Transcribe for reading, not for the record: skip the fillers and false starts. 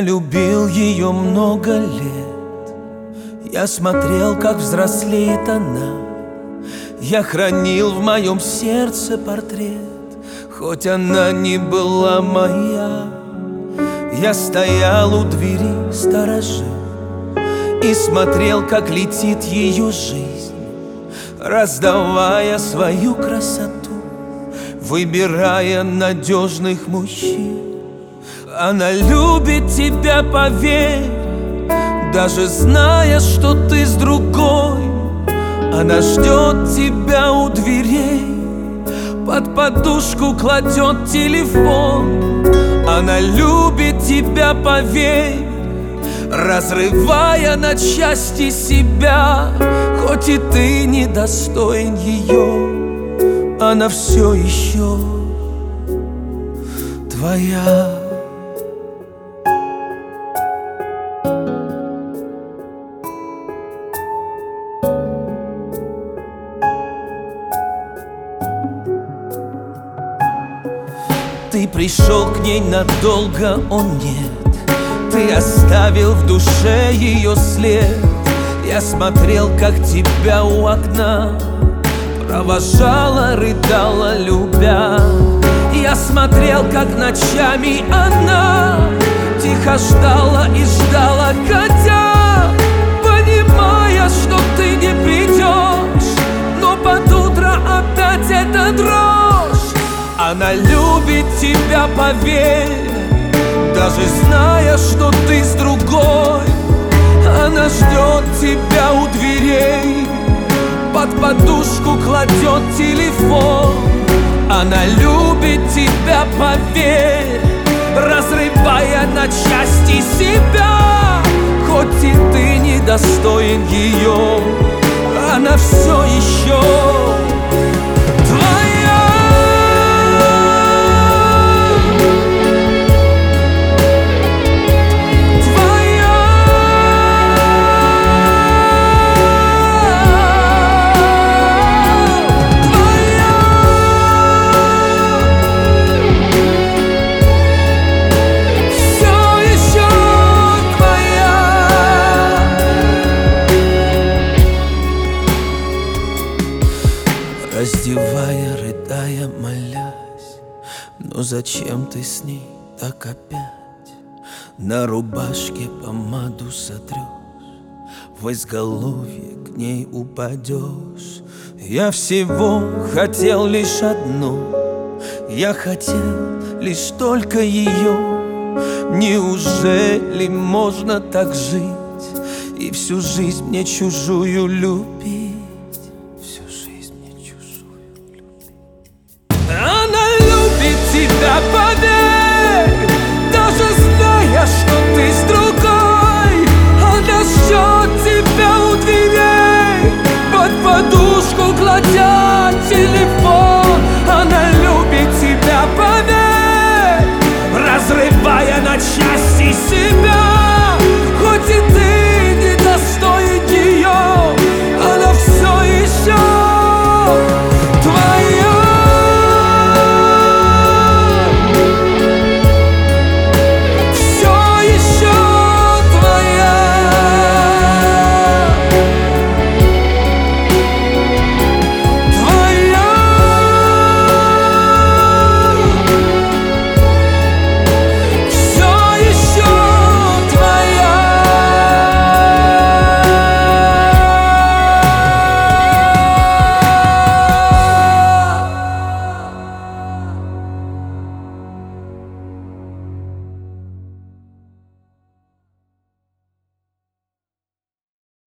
любил ее много лет. Я смотрел, как взрослеет она. Я хранил в моем сердце портрет, хоть она не была моя. Я стоял у двери, сторожил и смотрел, как летит ее жизнь, раздавая свою красоту, выбирая надежных мужчин. Она любит тебя, поверь, даже зная, что ты с другой. Она ждет тебя у дверей, под подушку кладет телефон. Она любит тебя, поверь, разрывая на части себя. Хоть и ты недостоин ее, она все еще твоя. Ты пришел к ней надолго, о нет, ты оставил в душе ее след. Я смотрел, как тебя у окна провожала, рыдала, любя. Я смотрел, как ночами она тихо ждала и ждала, хотя понимая, что ты не придешь, но под утро опять эта дрожь. Она любит тебя, поверь, даже зная, что ты с другой. Она ждет тебя у дверей, под подушку кладет телефон. Она любит тебя, поверь, разрывая на части себя. Хоть и ты недостоин ее, она все еще твоя. Раздевая, рыдая, молясь, но зачем ты с ней так опять? На рубашке помаду сотрешь, в изголовье к ней упадешь. Я всего хотел лишь одно, я хотел лишь только ее. Неужели можно так жить и всю жизнь мне чужую любить?